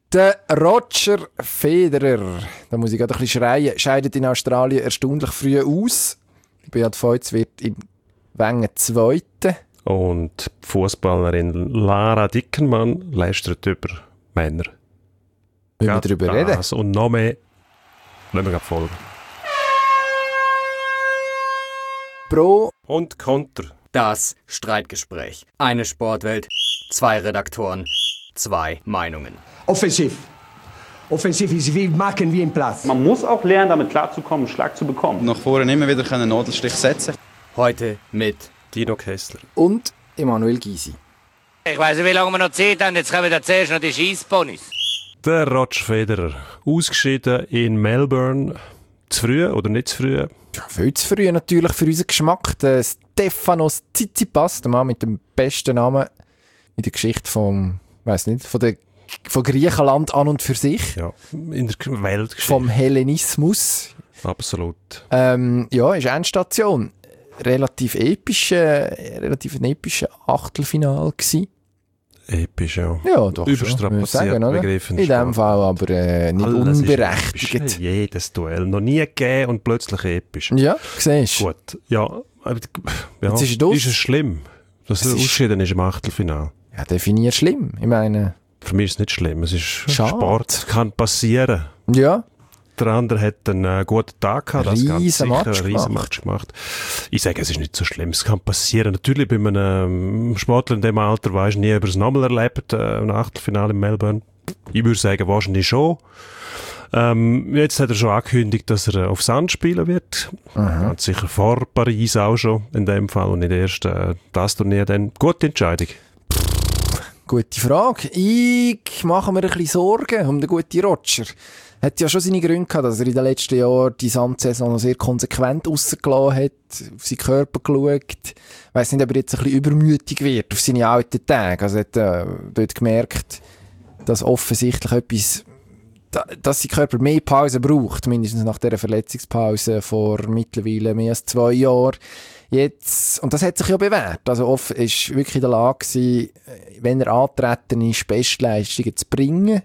Der Roger Federer, da muss ich gerade ein bisschen schreien, scheidet in Australien erstaunlich früh aus. Beat Feuz wird in Wengen Zweite. Und die Fußballerin Lara Dickenmann lästert über Männer. Wollen wir darüber reden? Und noch mehr. Lassen wir folgen. Pro und Konter. Das Streitgespräch. Eine Sportwelt, 2 Redaktoren, 2 Meinungen. Offensiv. Offensiv ist wie machen wie im Platz. Man muss auch lernen, damit klarzukommen, einen Schlag zu bekommen. Nach vorne immer wieder einen Nadelstich setzen. Heute mit Dino Kessler und Emanuel Gysi. Ich weiss nicht, wie lange wir noch Zeit haben. Jetzt kommen da zuerst noch die Scheissponys. Der Roger Federer, ausgeschieden in Melbourne. Zu früh oder nicht zu früh? Ja, viel zu früh natürlich für unseren Geschmack. Der Stefanos Tsitsipas, der Mann mit dem besten Namen in der Geschichte von Griechenland an und für sich. Ja, in der Weltgeschichte. Vom Hellenismus. Absolut. Ja, ist Endstation. Relativ ein episches Achtelfinale gewesen. Episch, ja. Ja, doch. Überstrapaziert, begriffen. In dem Fall aber nicht alles unberechtigt. Jedes Duell. Noch nie gegeben und plötzlich episch. Ja, siehst du. Gut, ja. Jetzt ist es schlimm, dass es ausgeschieden ist im Achtelfinale? Ja, definier schlimm. Ich meine... Für mich ist es nicht schlimm. Es ist Schade. Sport, kann passieren. Ja. Der andere hat einen guten Tag gehabt, das ganz sicher, einen riesen Match gemacht. Ich sage, es ist nicht so schlimm, es kann passieren. Natürlich bei einem Sportler in diesem Alter weisst du nie, ob er es nochmal erlebt, ein Achtelfinale in Melbourne. Ich würde sagen, wahrscheinlich schon. Jetzt hat er schon angekündigt, dass er auf Sand spielen wird. Hat sicher vor Paris auch schon in dem Fall und nicht erst das Turnier dann. Gute Entscheidung. Gute Frage. Ich mache mir ein bisschen Sorgen um den guten Roger. Hat ja schon seine Gründe gehabt, dass er in den letzten Jahren die Sandsaison sehr konsequent rausgelassen hat, auf seinen Körper geschaut. Ich weiss nicht, ob er jetzt ein bisschen übermütig wird auf seine alten Tage. Also er hat dort gemerkt, dass offensichtlich etwas, dass sein Körper mehr Pause braucht, mindestens nach dieser Verletzungspause vor mittlerweile mehr als 2 Jahren. Jetzt, und das hat sich ja bewährt. Also Off ist wirklich in der Lage gewesen, wenn er antreten ist, Bestleistungen zu bringen.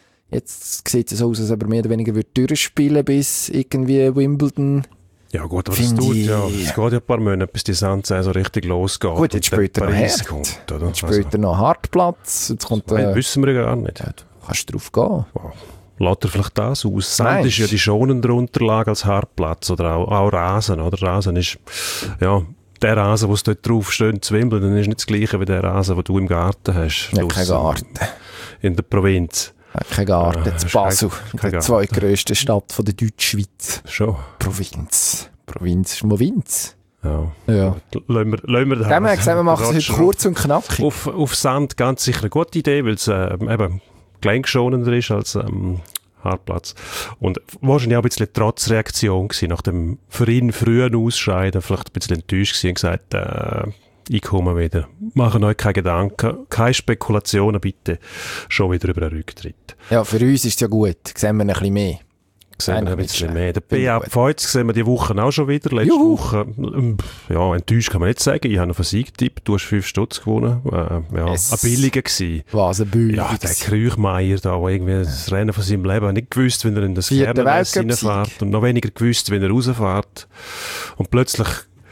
Jetzt sieht es so aus, als ob er mehr oder weniger durchspielen bis irgendwie Wimbledon. Ja gut, aber es geht ja ein paar Monate, bis die Sandsaison richtig losgeht. Gut, jetzt spielt er noch hart. Jetzt spielt er noch Hartplatz. Jetzt kommt, wissen wir ja gar nicht. Ja, kannst du drauf gehen. Wow. Lässt er vielleicht das aus? Sand ist ja die schonende Unterlage als Hartplatz oder auch Rasen. Oder? Rasen ist, ja, der Rasen, der dort drauf steht, zu Wimbledon, ist nicht das gleiche wie der Rasen, den du im Garten hast. Ja, kein Garten. In der Provinz. Kein Garten, zu Basel, der zweitgrösste Stadt von der Deutschschweiz. Schon. Provinz ist Movinz. Ja. Lassen wir wir machen es heute kurz und knackig. Auf Sand ganz sicher eine gute Idee, weil es eben gelenkschonender ist als Hartplatz. Und wahrscheinlich auch ein bisschen Trotzreaktion gewesen, nach dem für ihn frühen Ausscheiden, vielleicht ein bisschen enttäuscht gewesen und gesagt, ich komme wieder. Machen euch keine Gedanken, keine Spekulationen, bitte. Schon wieder über einen Rücktritt. Ja, für uns ist es ja gut. Sehen wir ein bisschen mehr. Ein bisschen mehr. Der Beat Feuz sehen wir die Woche auch schon wieder. Letzte Woche, ja, enttäuscht kann man nicht sagen. Ich habe noch einen Sieg getippt. Du hast 5 Stutz gewonnen. Ein billiger gewesen. Was, ein billiger? Ja, der Krüchmeier da, der irgendwie das Rennen von seinem Leben nicht gewusst, wenn er in das Fernwärts reinfährt und noch weniger gewusst, wenn er rausfährt. Und plötzlich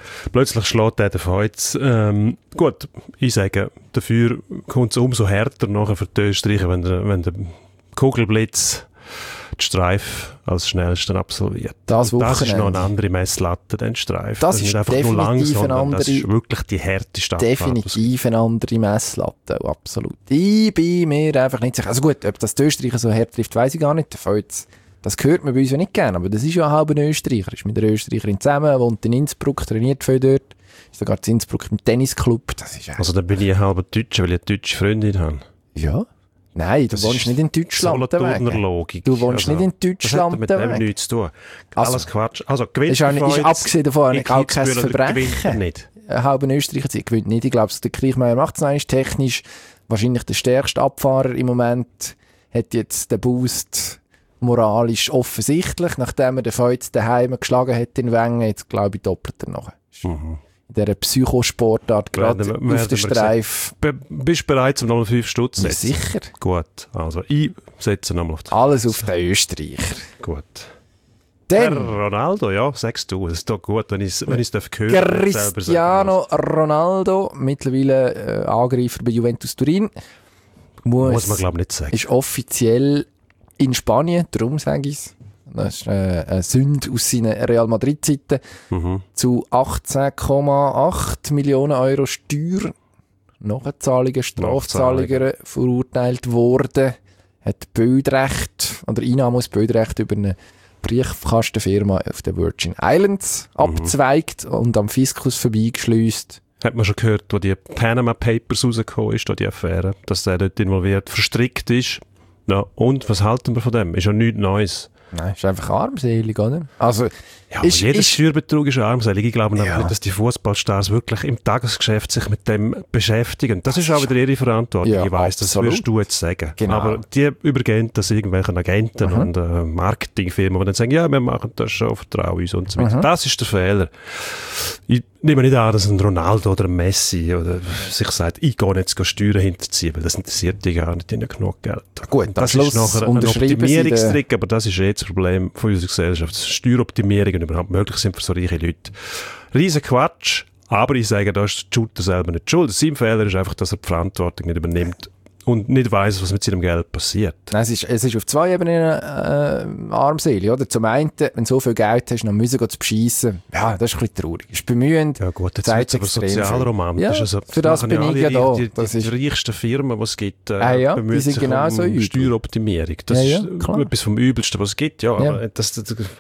schlägt er den Feuz. Gut, ich sage, dafür kommt es umso härter nachher für die Österreicher, wenn der Kugelblitz die Streif als schnellsten absolviert. Das ist noch eine andere Messlatte, den Streif. Das ist nicht einfach nur lang, sondern das ist wirklich die härteste Abfahrt. Definitiv eine andere Messlatte, absolut. Ich bin mir einfach nicht sicher. Also gut, ob das die Österreicher so hart trifft, weiss ich gar nicht. Das hört man bei uns ja nicht gerne, aber das ist ja ein halber Österreicher. Ist mit einer Österreicherin zusammen, wohnt in Innsbruck, trainiert viel dort. Ist sogar in Innsbruck im Tennisclub. Das ist also dann bin ich ein halber Deutscher, weil ich eine deutsche Freundin habe. Ja. Nein, du wohnst nicht in Deutschland. Logik. Du wohnst nicht in Deutschland. Das hat mit dem nichts zu tun. Alles Quatsch. Also gewinnt ist abgesehen davon auch kein Verbrechen. Nicht. Ein halber Österreicher gewinnt nicht. Ich glaube, der Kriechmeier macht es noch einmal technisch. Wahrscheinlich der stärkste Abfahrer im Moment hat jetzt den Boost moralisch offensichtlich, nachdem er den Feuz daheim geschlagen hat in Wengen, jetzt glaube ich doppelt er noch. dieser Psychosportart gerade auf der Streif. Bist du bereit, um nochmal 5 Stutz zu setzen? Sicher. Gut, also ich setze nochmal auf die Alles auf den Österreicher. Gut. Dann Ronaldo, ja, sagst du. Es ist doch gut, wenn ich es hören Cristiano Ronaldo, mittlerweile Angreifer bei Juventus Turin. Muss man, glaube ich, nicht sagen. Ist offiziell in Spanien, darum sage ich es. Das ist eine Sünde aus seinen Real Madrid-Zeiten. Zu 18,8 Millionen Euro Steuer, Nachzahlungen, Strafzahlungen verurteilt worden. Hat Bildrecht oder Einnahme aus Bildrecht über eine Briefkastenfirma auf den Virgin Islands abzweigt und am Fiskus vorbeigeschleust. Hat man schon gehört, wo die Panama Papers rausgekommen ist, die Affäre, dass der dort involviert, verstrickt ist. Ja, und was halten wir von dem? Ist ja nichts Neues. Nein, ist einfach armselig, oder? Also, ja, jeder Steuerbetrug ist armselig. Ich glaube nicht, dass die Fußballstars wirklich im Tagesgeschäft sich mit dem beschäftigen. Das ist auch wieder ihre Verantwortung. Ja, ich weiss, das würdest du jetzt sagen. Genau. Aber die übergehen das irgendwelchen Agenten und Marketingfirmen, die dann sagen, ja, wir machen das schon, vertrauen uns und so weiter. Das ist der Fehler. Ich nehme nicht an, dass ein Ronaldo oder ein Messi oder sich sagt, ich gehe jetzt Steuern hinterziehen, weil das interessiert die gar nicht, die haben ja genug Geld. Gut, das ist nachher ein Optimierungstrick, aber das ist jetzt das Problem von unserer Gesellschaft, dass Steueroptimierungen überhaupt möglich sind für so reiche Leute. Riesen Quatsch, aber ich sage, da ist der Shooter selber nicht schuld. Sein Fehler ist einfach, dass er die Verantwortung nicht übernimmt und nicht weiss, was mit seinem Geld passiert. Es ist auf 2 Ebenen armselig, oder? Zum einen, wenn du so viel Geld hast, dann müssen zu beschiessen. Ja, das ist ein bisschen traurig. Ist bemühend. Ja gut, jetzt wird es aber sozialromantisch. Ja, also, für das bin ich ja da. Die reichsten Firmen, die es gibt, die sind genauso übel. Steueroptimierung. Das ist etwas vom Übelsten, was es gibt. Ja, aber das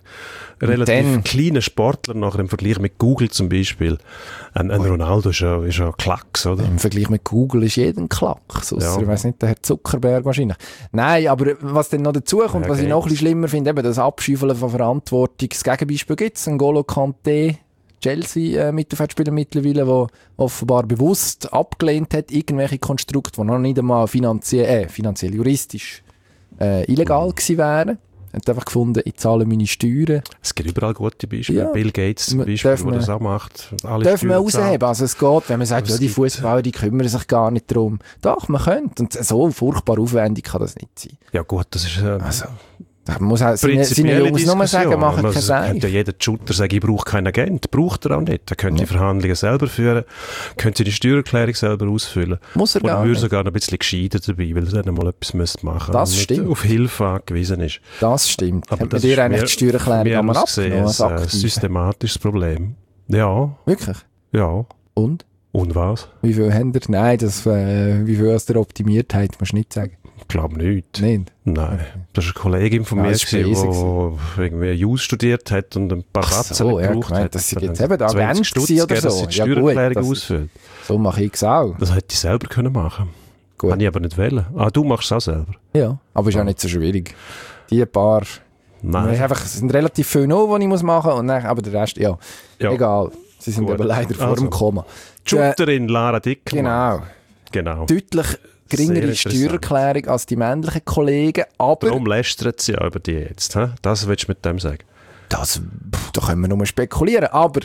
relativ kleine Sportler nachher im Vergleich mit Google zum Beispiel. Ein Ronaldo ist ja Klacks, oder? Im Vergleich mit Google ist jeder ein Klacks. Ich weiss nicht, der Herr Zuckerberg wahrscheinlich. Nein, aber was dann noch dazu kommt, was ich noch ein bisschen schlimmer finde, eben das Abschäufeln von Verantwortung. Das Gegenbeispiel gibt es, N'Golo Kanté, Chelsea-Mittelfeldspieler mittlerweile, der offenbar bewusst abgelehnt hat, irgendwelche Konstrukte, die noch nicht einmal finanziell juristisch illegal gewesen wären. Er hat einfach gefunden, ich zahle meine Steuern. Es gibt überall gute Beispiele. Ja. Bill Gates zum Beispiel, der das auch macht. Dürfen wir rausheben. Also es geht, wenn man sagt, ja, die Fußballer, die kümmern sich gar nicht darum. Doch, man könnte. Und so furchtbar aufwendig kann das nicht sein. Ja gut, das ist... Da muss auch seine Jungs nur sagen, machen keinen Sinn. Könnte ja jeder Shooter sagen, ich brauche keinen Agent. Braucht er auch nicht. Er könnte die Verhandlungen selber führen, könnte die Steuererklärung selber ausfüllen. Muss er gar nicht. Oder würde sogar noch ein bisschen gescheiter dabei, weil er dann mal etwas machen müsste. Das stimmt. Auf Hilfe angewiesen ist. Das stimmt. Aber das dir eigentlich die Steuererklärung einmal abgenommen? Das ist ein systematisches Problem. Ja. Wirklich? Ja. Und? Und was? Wie viel habt ihr? Nein, wie viel hast ihr optimiert habt, musst du nicht sagen. Ich glaube nicht. Nicht? Nein. Das ist eine Kollegin von mir, die irgendwie Jus studiert hat und ein paar Sätze gebraucht hat. Das ist jetzt eben da Agent oder so. Dass sie die Steuererklärung ausfüllt. So mache ich es auch. Das hätte ich selber können machen. Gut. Kann ich aber nicht wählen. Ah, du machst es auch selber? Ja, aber ist auch nicht so schwierig. Die paar... Nein. Es sind relativ viele noch, die ich machen muss. Und dann, aber der Rest, ja. Egal. Sie sind aber leider vor dem Komma. Shooterin Lara Dickmann. Genau. Deutlich geringere Steuererklärung als die männlichen Kollegen, aber... Darum lästert sie ja über die jetzt. He? Das willst du mit dem sagen? Da können wir nur spekulieren, aber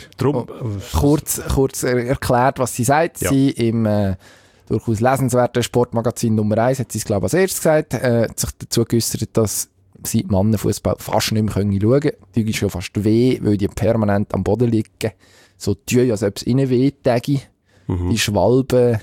kurz erklärt, was sie sagt. Ja. Sie im durchaus lesenswerten Sportmagazin Nummer 1 hat sie es, glaube ich, als erstes gesagt, hat sich dazu geäussert, dass sie Mannenfußball fast nicht mehr schauen können. Die tut schon fast weh, weil die permanent am Boden liegen. So tun, als ob es ihnen wehtäge. Die Schwalben,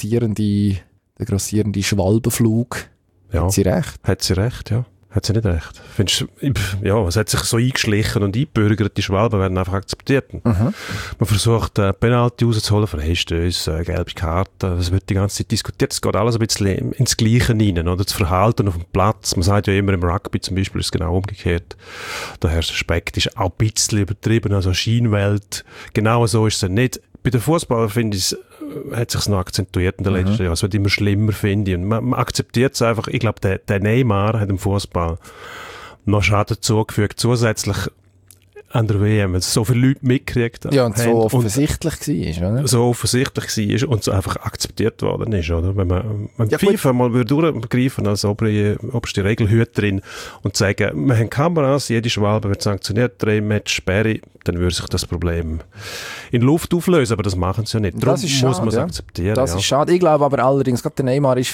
der grassierende Schwalbenflug. Ja. Hat sie recht? Hat sie recht, ja. Hat sie nicht recht. Findest du, ja, es hat sich so eingeschlichen und eingebürgert, die Schwalben werden einfach akzeptiert. Man versucht, Penalty rauszuholen, Verstöße, gelbe Karten, das wird die ganze Zeit diskutiert. Es geht alles ein bisschen ins Gleiche rein, oder? Das Verhalten auf dem Platz. Man sagt ja immer im Rugby zum Beispiel, ist es genau umgekehrt. Der Respekt ist auch ein bisschen übertrieben, also Scheinwelt. Genau so ist es nicht. Bei den Fußballern, finde ich, hat sich noch akzentuiert in den letzten Jahren. Es wird immer schlimmer, finde ich. Und man akzeptiert es einfach. Ich glaube, der Neymar hat im Fußball noch Schaden zugefügt. Zusätzlich an der WM, weil so viele Leute mitgekriegt haben. Ja, und so offensichtlich war, oder? So offensichtlich war und so einfach akzeptiert worden ist, oder? Wenn die FIFA mal durchgreifen als oberste Regelhüterin und sagen, wir haben Kameras, jede Schwalbe wird sanktioniert, 3 Match Sperre, dann würde sich das Problem in Luft auflösen, aber das machen sie ja nicht. Darum muss man es akzeptieren. Das ist schade. Ich glaube aber allerdings, gerade der Neymar ist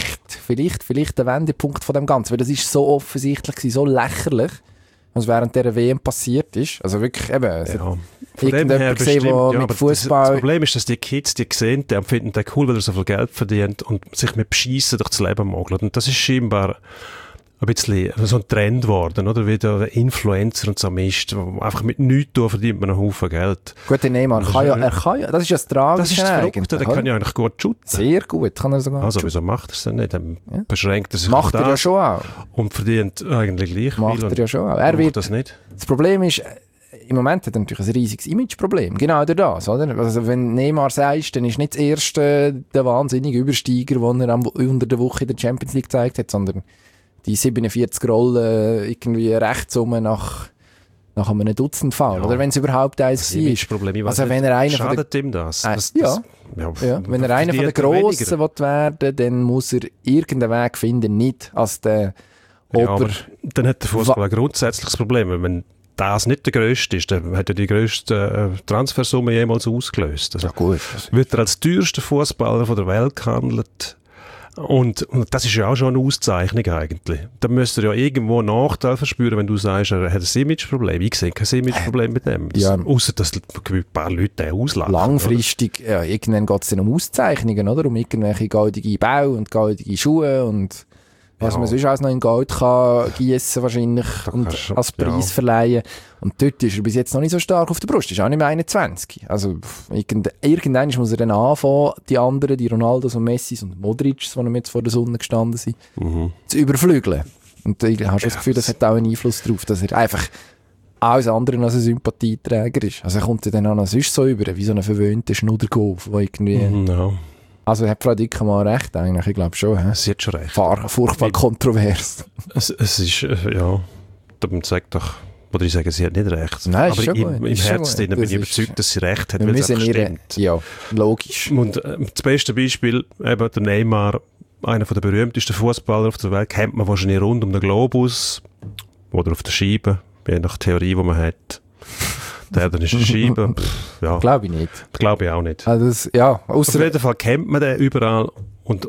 vielleicht der Wendepunkt von dem Ganzen, weil das ist so offensichtlich, so lächerlich, was während dieser WM passiert ist. Also wirklich eben, irgendjemand gesehen, der mit Fußball... Das Problem ist, dass die Kids, die sehen, die finden den cool, weil er so viel Geld verdient und sich mit Beschissen durch das Leben mogelt. Und das ist scheinbar ein bisschen so ein Trend geworden, oder? Wie der Influencer und so Mist, einfach mit nichts tun, verdient man einen Haufen Geld. Gut, der Neymar kann ja, das ist ja das Tragische. Das ist das Verrückte, der kann ja eigentlich gut shooten. Sehr gut, kann er sogar Also wieso macht er es denn nicht? Dann beschränkt er sich macht er ja schon auch. Und verdient eigentlich gleich macht viel. Er ja schon auch. Er wird das nicht. Das Problem ist, im Moment hat er natürlich ein riesiges Imageproblem. Genau durch das, oder? Also wenn Neymar sagst, dann ist nicht das erste der wahnsinnige Übersteiger, den er unter der Woche in der Champions League gezeigt hat, sondern die 47 Rollen irgendwie rechts rum nach einem Dutzend Foul. Oder wenn es überhaupt eins war. Also wenn er einer schadet ihm das? Wenn er einer von den Grossen werden will, dann muss er irgendeinen Weg finden, nicht als der aber dann hat der Fußball ein grundsätzliches Problem. Wenn das nicht der grösste ist, dann hat er die grösste Transfersumme jemals ausgelöst. Also gut. Wird er als teuerster Fußballer von der Welt gehandelt. Und das ist ja auch schon eine Auszeichnung eigentlich. Da müsst ihr ja irgendwo einen Nachteil verspüren, wenn du sagst, er hat ein Imageproblem. Ich sehe kein Imageproblem mit dem. Ausser dass ein paar Leute den auslachen. Langfristig, irgendwann geht es dann um Auszeichnungen, oder? Um irgendwelche goldige Bau und goldige Schuhe und was man sonst auch noch in Gold kann gießen wahrscheinlich und als Preis verleihen. Und dort ist er bis jetzt noch nicht so stark auf der Brust. Ist auch nicht mehr 21. Also irgendwann muss er dann anfangen, die anderen, die Ronaldos und Messis und Modrics, die jetzt vor der Sonne gestanden sind, zu überflügeln. Und ich habe schon das Gefühl, das hat auch einen Einfluss darauf, dass er einfach alles andere als ein Sympathieträger ist. Also er kommt dann auch noch sonst so über, wie so ein verwöhnter Schnuddergolf, der irgendwie... Also hat Frau Dick mal recht eigentlich, ich glaube schon. Sie hat schon recht. Furchtbar kontrovers. Es ist, darum sagt doch, oder ich sage, sie hat nicht recht. Nein, aber im Herzen bin ich überzeugt, dass sie recht hat, weil es einfach stimmt. Ja, logisch. Und das beste Beispiel, eben der Neymar, einer der berühmtesten Fußballer auf der Welt, kennt man wahrscheinlich rund um den Globus oder auf der Scheibe, je nach Theorie, die man hat. Dann ist eine Scheibe. Glaube ich nicht. Glaube ich auch nicht. Also auf jeden Fall kennt man den überall. Und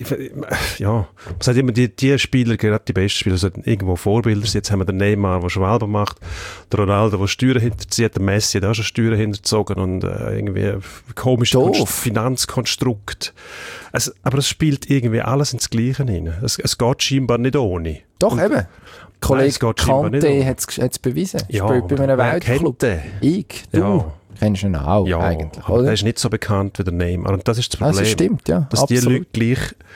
man sagt immer, die Spieler, gerade die besten Spieler, sollten irgendwo Vorbilder sein. Jetzt haben wir den Neymar, der Schwalbe macht, der Ronaldo, der Steuern hinterzieht, der Messi hat auch schon Steuern hinterzogen und irgendwie komisches Finanzkonstrukt. Aber es spielt irgendwie alles ins Gleiche hinein. Es geht scheinbar nicht ohne. Doch, eben. Kollege Kante hat es bewiesen. Ja, spielt bei einem Weltclub. Ich, du. Ja. Kennst du ihn auch eigentlich, aber oder? der ist nicht so bekannt wie der Neymar. Und das ist das Problem. Also stimmt, ja. Dass absolut. die Leute gleich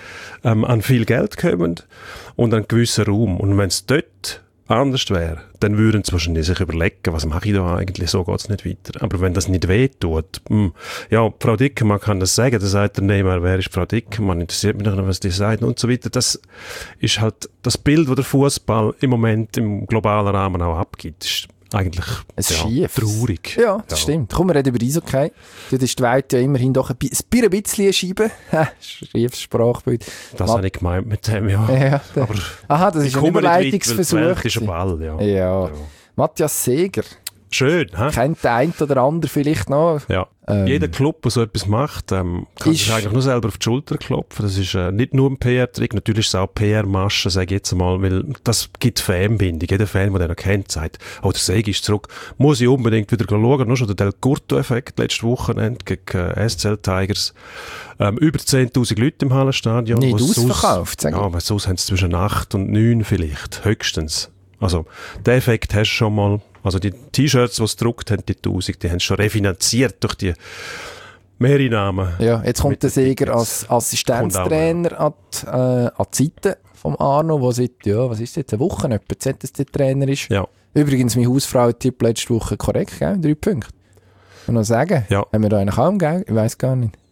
an viel Geld kommen und an einen gewissen Raum. Und wenn es dort anders wäre, dann würden sie wahrscheinlich sich überlegen, was mache ich da eigentlich, so geht es nicht weiter. Aber wenn das nicht wehtut, Frau Dickermann kann das sagen, da sagt der Neymar, wer ist Frau Dickermann, interessiert mich nicht, was die sagt und so weiter. Das ist halt das Bild, das der Fußball im Moment im globalen Rahmen auch abgibt, ist eigentlich traurig. Ja, das stimmt. Komm, wir reden über Eishockey. Dort ist die Welt ja immerhin doch ein bisschen eine Scheibe. Schiefes Sprachbild. Das habe ich gemeint mit dem, ja. Aber das ist ein Überleitungsversuch. Das ist ein Ball, ja. Matthias Seger. Schön, kennt der ein oder andere vielleicht noch. Ja. Jeder Club, der so etwas macht, kann sich eigentlich nur selber auf die Schulter klopfen. Das ist nicht nur ein PR-Trick, natürlich ist es auch PR-Masche, sage ich jetzt einmal, weil das gibt Fanbindung. Jeder Fan, der den noch kennt, sagt, der Seger ist zurück. Muss ich unbedingt wieder schauen. Nur schon der Del Curto-Effekt letztes Wochenende gegen SCL Tigers. Über 10'000 Leute im Hallenstadion. Nicht ausverkauft, sage ich. Ja, aber sonst haben sie zwischen 8 und 9 vielleicht, höchstens. Also, den Effekt hast du schon mal. Also die T-Shirts, die sie gedruckt haben, die 1000, die haben schon refinanziert durch die Mehreinnahmen. Ja, jetzt kommt der Seger als Assistenztrainer an die Seite vom Arno, der seit, was ist das jetzt, eine Woche etwa ZSC-Trainer ist. Ja. Übrigens, mein Hausfrau-Tipp letzte Woche korrekt, gell? 3 Punkte. Kann noch sagen? Ja. Haben wir da einen kaum, gell? Ich weiss gar nicht.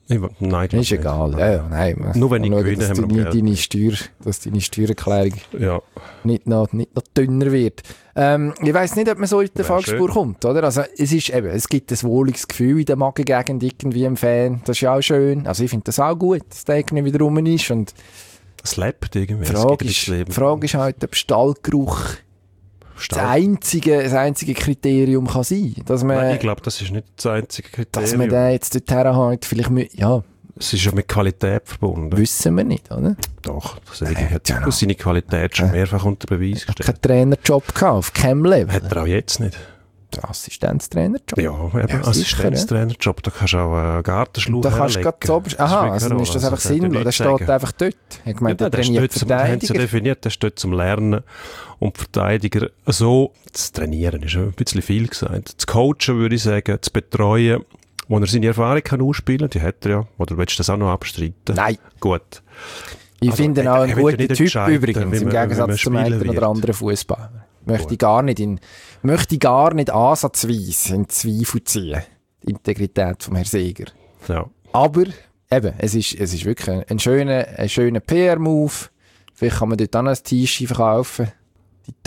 Nein, ist egal. Ja, nein. Nur wenn ich gewinne, haben wir dass deine Steuererklärung nicht noch dünner wird. Ich weiss nicht, ob man so in der Falschspur kommt, oder? Also, es gibt ein wohliges Gefühl in der Magengegend irgendwie im Fan. Das ist ja auch schön. Also, ich finde das auch gut, dass der irgendwie wieder rum ist. Und das lebt irgendwie. Die Frage ist halt, ob Stallgeruch das einzige Kriterium kann sein. Nein, ich glaube, das ist nicht das einzige Kriterium. Dass man den jetzt dorthin halt vielleicht es ist ja mit Qualität verbunden. Wissen wir nicht, oder? Doch, das hat seine Qualität schon mehrfach unter Beweis gestellt. Keinen Trainerjob gehabt, auf keinem Level. Hat er auch jetzt nicht. Der Assistenztrainerjob? Ja, eben Assistenztrainerjob, da kannst du auch einen Gartenschlauch herlegen. Also ist das einfach sinnlos, der steht einfach dort. Ich meine, der trainiert Verteidiger. Haben sie definiert, der steht zum Lernen und Verteidiger so zu trainieren, ist ein bisschen viel gesagt. Zu coachen würde ich sagen, zu betreuen, wo er seine Erfahrung kann ausspielen, die hat er ja. Oder willst du das auch noch abstreiten? Nein. Gut. Ich finde ihn auch ein guter Typ übrigens, im Gegensatz zum einen oder anderen Fußballer. Möchte ich gar nicht ansatzweise in Zweifel ziehen. Die Integrität vom Herrn Seeger. Ja. Aber, eben, es ist wirklich ein schöner PR-Move. Vielleicht kann man dort auch noch ein T-Shirt verkaufen. Die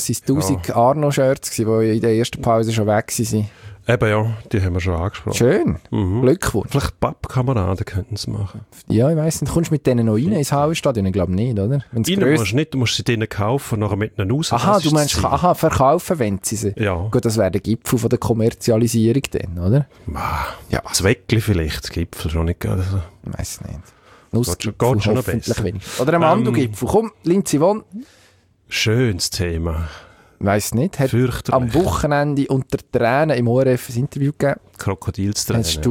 1000 Arno-Shirts, die in der ersten Pause schon weg waren. Eben ja, die haben wir schon angesprochen. Schön. Glückwunsch. Vielleicht Pappkameraden könnten es machen. Ja, ich weiss nicht. Kommst du mit denen noch rein ins Hallenstadion? Ich glaube nicht, oder? Du musst sie denen kaufen und nachher mit ihnen raus. Aha, du meinst, verkaufen, wenn sie sie. Ja. Gut, das wäre der Gipfel von der Kommerzialisierung dann, oder? Ja, das Weckli vielleicht, das Gipfel schon nicht. Also. Ich weiss nicht. Geht schon noch besser. Oder ein Mandelgipfel. Komm, Linz Yvonne. Schönes Thema. Weiss nicht, hat am Wochenende unter Tränen im ORF ein Interview gegeben. Krokodilstränen. Hast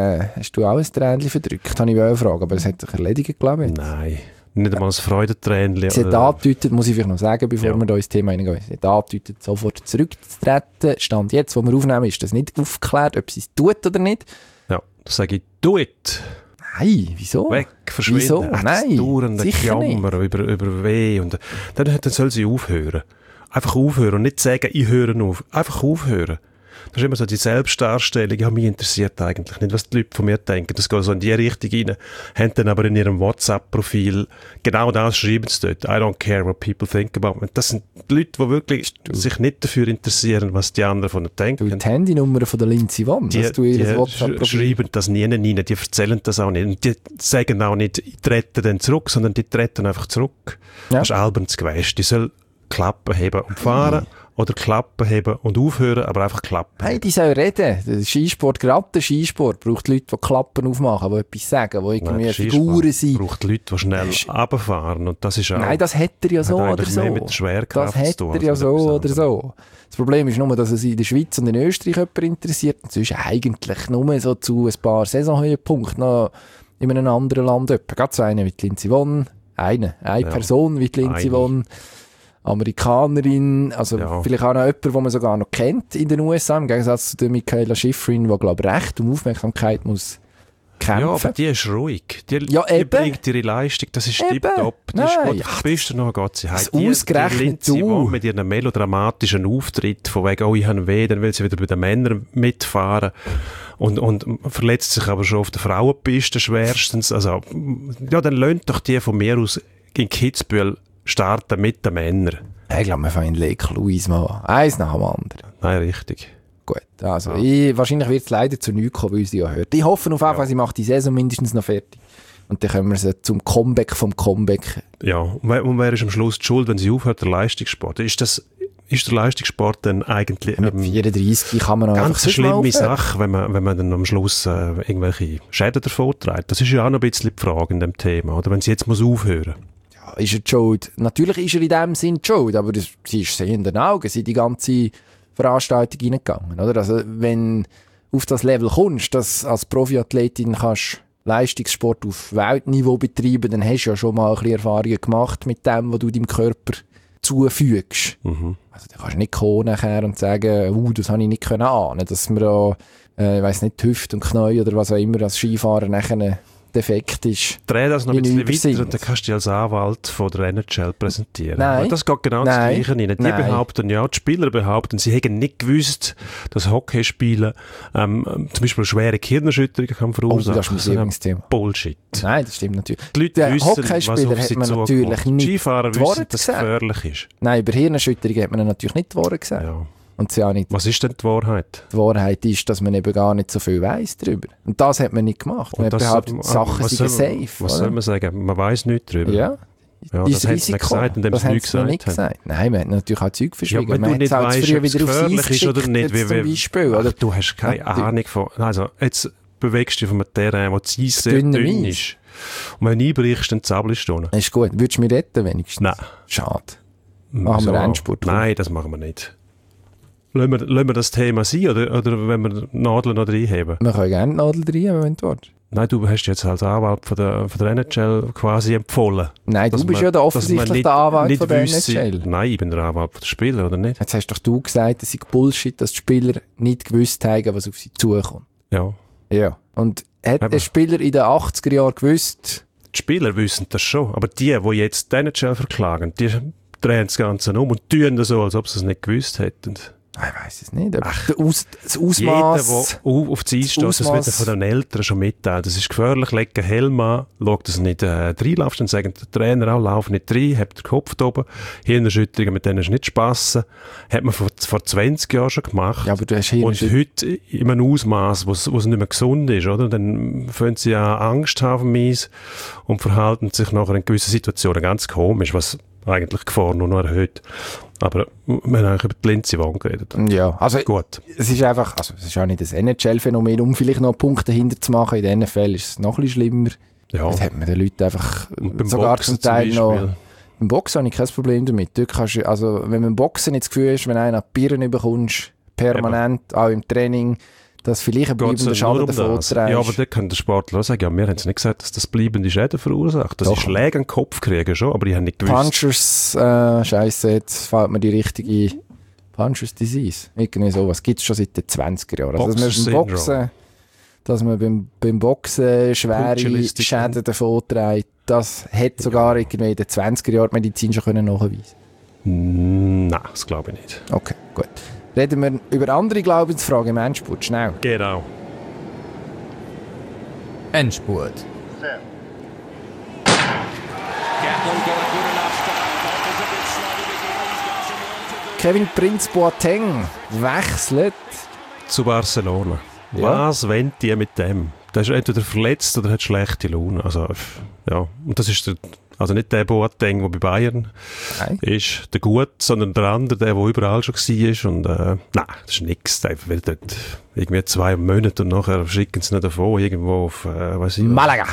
du auch ein Tränchen verdrückt? Habe ich eine Frage, aber es hat sich erledigt, glaube ich. Nein, nicht einmal ein Freudentränchen. Sie hat angedeutet, muss ich vielleicht noch sagen, bevor wir da ins Thema reingehen. Sie hat angedeutet, sofort zurückzutreten. Stand jetzt, wo wir aufnehmen, ist das nicht aufgeklärt, ob sie es tut oder nicht. Ja, das sage ich, do it. Nein, wieso? Weg, verschwinden. Wieso? Nein, dauernde Jammer über Weh. Und dann soll sie aufhören. Einfach aufhören und nicht sagen, ich höre auf. Einfach aufhören. Das ist immer so die Selbstdarstellung. Ja, mich interessiert eigentlich nicht, was die Leute von mir denken. Das geht so in die Richtung rein. Haben dann aber in ihrem WhatsApp-Profil genau das schreiben sie dort. I don't care what people think about me. Das sind die Leute, die wirklich sich nicht dafür interessieren, was die anderen von ihnen denken. Die Handynummer von der Linz Yvonne, die schreiben das nie rein, die erzählen das auch nicht. Und die sagen auch nicht, ich trete dann zurück, sondern die treten einfach zurück. Ja. Das ist albern zu gewesen. Die soll Klappen heben und fahren oder Klappen heben und aufhören, aber einfach Klappen. Hey, die sollen reden. Der Skisport, gerade der Skisport, braucht Leute, die Klappen aufmachen, die etwas sagen, die irgendwie Figuren sind. Braucht Leute, die schnell runterfahren und das ist auch... Nein, das hätte er ja so oder so. Mit der Schwerkraft das hätte er ja so oder so. Das Problem ist nur, dass es in der Schweiz und in Österreich jemand interessiert. Und sonst eigentlich nur so zu ein paar Saisonhöhepunkten noch in einem anderen Land jemand. Gerade so eine wie die Linz Yvonne, eine Person wie die Linz Yvonne. Amerikanerin, also vielleicht auch noch jemand, den man sogar noch kennt in den USA, im Gegensatz zu der Michaela Schifrin, die, glaube ich, recht um Aufmerksamkeit muss kämpfen. Ja, aber die ist ruhig. Die bringt ihre Leistung, das ist tipptopp. Das ist gut. Das Beste noch geht sie heim. Ausgerechnet du. Mit ihrem melodramatischen Auftritt, von wegen, oh, ich habe weh, dann will sie wieder bei den Männern mitfahren. Und verletzt sich aber schon auf der Frauenpiste schwerstens. Also, ja, dann löhnt doch die von mir aus in Kitzbühel starten mit den Männern. Ich glaube, wir fangen in Lake Louise mal an. Eins nach dem anderen. Nein, richtig. Gut, also wahrscheinlich wird es leider zu nichts kommen, weil sie ja hört. Ich hoffe auf jeden Fall, sie macht die Saison mindestens noch fertig. Und dann können wir sie zum Comeback vom Comeback. Ja, und wer ist am Schluss die Schuld, wenn sie aufhört, der Leistungssport? Ist der Leistungssport dann eigentlich... mit 34 kann man noch ganz eine schlimme Sache, wenn man dann am Schluss irgendwelche Schäden davon trägt. Das ist ja auch noch ein bisschen die Frage in dem Thema, oder? Wenn sie jetzt aufhören muss. Ist er die Schuld? Natürlich ist er in dem Sinn die Schuld, aber sie ist sehenden Augen, sie in die ganze Veranstaltung reingegangen, oder? Also, wenn du auf das Level kommst, dass als Profiathletin kannst Leistungssport auf Weltniveau betreiben, dann hast du ja schon mal ein bisschen Erfahrungen gemacht mit dem, was du deinem Körper zufügst. Mhm. Also, da kannst du nicht kommen nachher und sagen, das habe ich nicht ahnen, dass man da, ich weiss nicht, die Hüfte und Knie oder was auch immer als Skifahrer nachher defekt ist. Dreh das noch ein bisschen weiter und dann kannst du dich als Anwalt von der NHL präsentieren. Nein. Und das geht genau das Gleiche rein. Die behaupten, die Spieler behaupten, sie hätten nicht gewusst, dass Hockeyspielen zum Beispiel schwere Gehirnerschütterungen kann verursachen. Das ist mein Lieblingsthema. Bullshit. Nein, das stimmt natürlich. Die Leute wissen, Hockeyspieler was auf hat sie man natürlich zukommt. nicht Skifahrer wissen, dass es gefährlich ist. Nein, über Hirnerschütterungen hat man natürlich nicht die Wahrheit gesagt. Ja. Und sie auch nicht. Was ist denn die Wahrheit? Die Wahrheit ist, dass man eben gar nicht so viel weiss darüber. Und das hat man nicht gemacht. Man behauptet, die Sachen sind safe. Was soll man sagen? Man weiss nichts darüber. Ja. Ja, das hat es nicht gesagt, indem es nichts gesagt hat. Nein, man hat natürlich auch Zeug verschwiegen. Ja, man nicht weißt, ob es gefährlich ist oder nicht. Zum Beispiel, oder? Du hast keine Ahnung von... Also, jetzt bewegst du dich von einem Terrain, wo das Eis sehr dünn ist. Und wenn du einbrichst, dann zappelst du. Ist gut. Würdest du mich retten wenigstens? Nein. Schade. Machen wir Endspurt? Nein, das machen wir nicht. Lassen wir das Thema sein, oder wenn wir Nadeln noch reinheben? Wir können gerne Nadeln reinheben, wenn du willst. Nein, du hast jetzt als Anwalt von der NHL quasi empfohlen. Nein, du bist ja der offensichtlich der Anwalt von der NHL. Nein, ich bin der Anwalt der Spieler, oder nicht? Jetzt hast doch du gesagt, es ist Bullshit, dass die Spieler nicht gewusst haben, was auf sie zukommt. Ja. Ja. Und hat der Spieler in den 80er Jahren gewusst? Die Spieler wissen das schon, aber die jetzt die NHL verklagen, die drehen das Ganze um und tun das so, als ob sie es nicht gewusst hätten. Ich weiss es nicht. Ach, das Ausmaß. Jeder, der auf die Eis steht, das wird von den Eltern schon mitteilen. Das ist gefährlich, leg einen Helm an, schau, dass du nicht reinlaufst, dann sagen der Trainer auch, lauf nicht rein, hab den Kopf da oben. Hirnerschütterungen, mit denen ist nicht spassen. Hat man vor 20 Jahren schon gemacht. Ja, aber du hast und heute in einem Ausmaß, wo es nicht mehr gesund ist, oder? Dann fangen sie an Angst haben am Eis und verhalten sich nachher in gewissen Situationen ganz komisch, was eigentlich die Gefahr nur noch erhöht. Aber wir haben eigentlich über die Lindsey-Wand geredet. Ja, also gut. Es ist einfach, also es ist auch nicht das NHL-Phänomen, um vielleicht noch Punkte dahinter zu machen. In der NFL ist es noch ein bisschen schlimmer. Ja. Das hat man den Leuten einfach sogar zum Teil noch... Im Boxen habe ich kein Problem damit. Dort kannst du, also wenn man im Boxen nicht das Gefühl hast, wenn du einen an die Birne bekommst, permanent, auch im Training, dass vielleicht ein bleibender Schaden davon trägst. Ja, aber da kann der Sportler auch sagen, ja, wir haben es nicht gesagt, dass das bleibende Schäden verursacht. Das ist Schläge an den Kopf kriegen schon, aber ich habe nicht gewusst. Punchers, Scheisse, jetzt fällt mir die richtige Punchers Disease. Irgendwie sowas. Gibt es schon seit den 20er Jahren. Also, dass man beim Boxen schwere Schäden davon trägt, das hätte sogar irgendwie in den 20er Jahren die Medizin schon nachweisen können. Nein, das glaube ich nicht. Okay, gut. Reden wir über andere Glaubensfragen im Endspurt. Schnell. Genau. Endspurt. Kevin Prince Boateng wechselt zu Barcelona. Ja. Was wollen die mit dem? Der ist entweder verletzt oder hat schlechte Laune. Also, ja. Und das ist also nicht der Boateng, der bei Bayern ist, der Gut, sondern der andere, der überall schon war. Und nein, das ist nichts. Der wird dort irgendwie 2 Monate und nachher schicken sie ihn davon, irgendwo auf, weiß ich Malaga.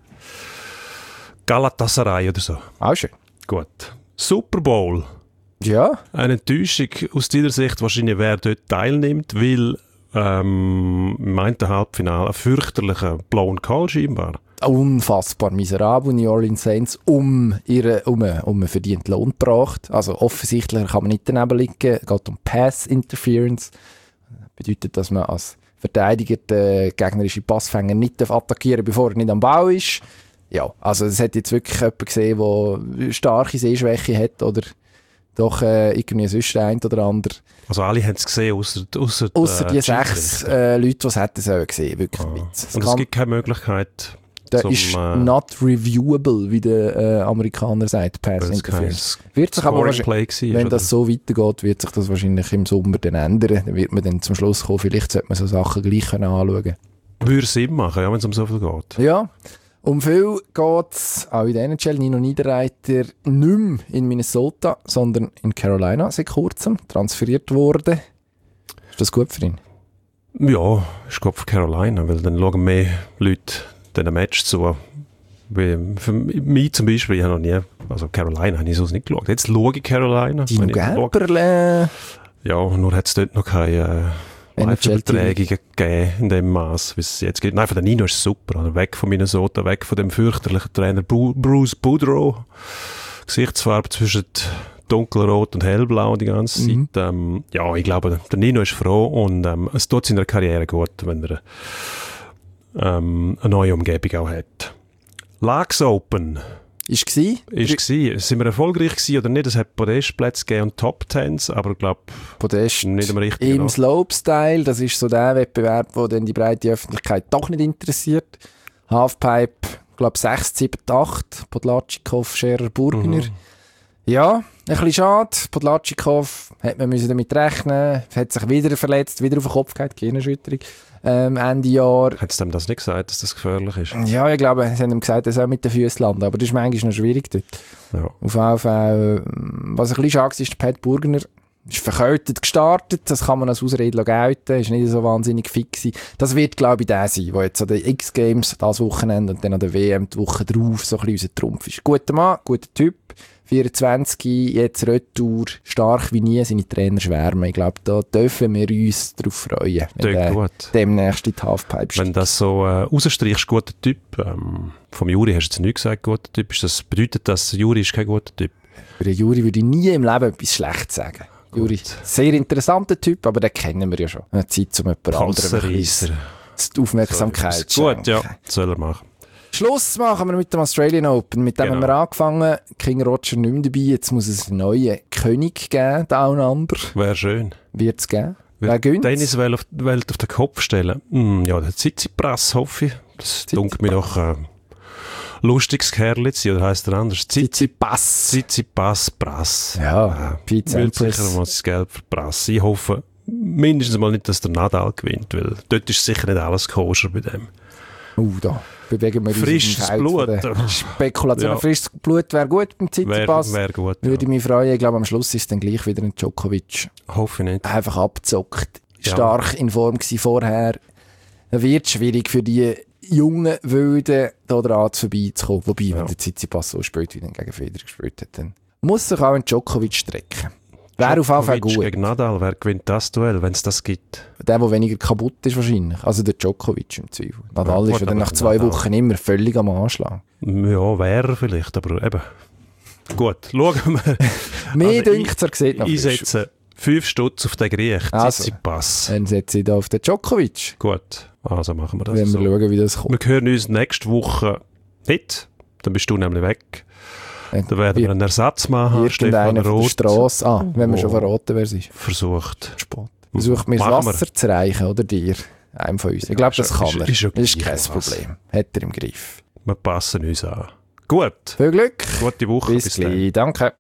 Galatasaray oder so. Auch schön. Gut. Super Bowl. Ja. Eine Enttäuschung aus deiner Sicht wahrscheinlich, wer dort teilnimmt, weil im einen Halbfinale ein fürchterlicher blauen Call scheinbar. Unfassbar miserabel. New Orleans Saints um einen verdienten Lohn gebracht. Also offensichtlich kann man nicht daneben liegen. Es geht um Pass Interference. Das bedeutet, dass man als Verteidiger den gegnerischen Passfänger nicht attackieren darf, bevor er nicht am Ball ist. Ja, also es hat jetzt wirklich jemand gesehen, der starke Sehschwäche hat oder doch irgendwie sonst der ein oder andere. Also alle haben es gesehen, ausser die 6 Leute, die es hätten sollen gesehen. Wirklich mit. Und es gibt keine Möglichkeit. Der ist not reviewable, wie der Amerikaner sagt, Pass Interference. Wird sich aber wahrscheinlich, wenn das so weitergeht, wird sich das wahrscheinlich im Sommer dann ändern. Dann wird man dann zum Schluss kommen, vielleicht sollte man so Sachen gleich anschauen. Würde Sinn machen, ja, wenn es um so viel geht. Ja, um viel geht es auch in der NHL. Nino Niederreiter nicht mehr in Minnesota, sondern in Carolina seit kurzem transferiert worden. Ist das gut für ihn? Ja, ist gut für Carolina, weil dann schauen mehr Leute diesen Match zu. Für mich zum Beispiel, ich habe noch nie, also Carolina habe ich sonst nicht geschaut. Jetzt schaue ich Carolina. Dino Gerberle. Ja, nur hat es dort noch keine Live-Übertragungen gegeben in dem Maß, wie es jetzt geht. Nein, von der Nino ist es super. Oder? Weg von Minnesota, weg von dem fürchterlichen Trainer Bruce Boudreau. Gesichtsfarbe zwischen dunkelrot und hellblau die ganze Zeit. Ja, ich glaube, der Nino ist froh und es tut seiner Karriere gut, wenn er eine neue Umgebung auch hat. Laax Open. Ist gsi? Sind wir erfolgreich gewesen oder nicht? Es hat Podestplätze gegeben und Top-Tens, aber ich glaube, Podest nicht am richtigen im Slopestyle, das ist so der Wettbewerb, der dann die breite Öffentlichkeit doch nicht interessiert. Halfpipe, ich glaube 6, 7, 8, Podlatschikow, Scherer, Burgner. Ja, ein bisschen schade. Podlatschikow hat man damit rechnen, hat sich wieder verletzt, wieder auf den Kopf gehabt, Gehirnerschütterung. Ende Jahr. Hat es dem das nicht gesagt, dass das gefährlich ist? Ja, ich glaube, sie haben ihm gesagt, er soll mit den Füßen landen, aber das ist manchmal noch schwierig dort. Ja. Auf jeden Fall, was ein bisschen schade ist, der Pat Burgner ist verkältet gestartet, das kann man als Ausrede gelten, ist nicht so wahnsinnig fix. Das wird, glaube ich, der sein, der jetzt an den X-Games das Wochenende und dann an der WM die Woche drauf so ein bisschen unser Trumpf ist. Guter Mann, guter Typ, 24, jetzt Retour, stark wie nie, seine Trainer schwärmen. Ich glaube, da dürfen wir uns darauf freuen, wenn er demnächst in die Halfpipe steigt. Wenn das so rausstreichst, guter Typ, vom Juri hast du jetzt nicht gesagt, guter Typ, bedeutet das, Juri ist kein guter Typ? Über den Juri würde ich nie im Leben etwas Schlechtes sagen. Juri, sehr interessanter Typ, aber den kennen wir ja schon. Eine Zeit, um jemand anderem die Aufmerksamkeit zu Gut, ja, soll er machen. Schluss machen wir mit dem Australian Open. Mit dem haben wir angefangen. King Roger nicht mehr dabei. Jetzt muss es einen neuen König geben, Down Under. Wäre schön. Wird es geben. Wer gönnt? Tenniswelt auf den Kopf stellen. Ja, der Tsitsipas, hoffe ich. Das dunkelt mir doch lustiges Kerl zu sein, oder heisst der anders? Tsitsipas Brass. Ja, Pete Sampras. Sicher mal das Geld für Brass. Ich hoffe mindestens mal nicht, dass der Nadal gewinnt, weil dort ist sicher nicht alles koscher bei dem. Da bewegen wir uns frisches Blut. Spekulation. Ja. Frisches Blut wäre gut beim Tsitsipas. Wäre gut. Würde mich freuen. Ich glaube, am Schluss ist dann gleich wieder ein Djokovic. Hoffe ich nicht. Einfach abgezockt. Stark in Form gewesen vorher. Es wird schwierig für die jungen Wilden, da dran vorbeizukommen. Wobei, wenn der Tsitsipas so spielt, wie er gegen Federer gespielt hat, dann muss sich auch ein Djokovic strecken. Wäre auf jeden Fall gut. Gegen Nadal, wer gewinnt das Duell, wenn es das gibt? Der weniger kaputt ist wahrscheinlich. Also der Djokovic im Zweifel. Nadal ist ja dann nach 2 Wochen immer völlig am Anschlag. Ja, wäre vielleicht, aber eben. Gut, schauen wir. Mir dünkt es, er sieht noch Ich setze 5 Stutz auf den Griech, Tsitsipas. Dann setze ich da auf den Djokovic. Gut, also machen wir das. Wenn wir schauen, wie das kommt. Wir hören uns nächste Woche nicht. Dann bist du nämlich weg. Da werden wir einen Ersatz machen. Irgendeiner von der Strasse. Wenn wir schon verraten, wer es ist. Versucht. Versucht mir das Wasser zu reichen, oder dir? Einem von uns. Ich glaube, das kann er. Das ist kein Problem. Hat er im Griff. Wir passen uns an. Gut. Viel Glück. Gute Woche. Bis gleich. Danke.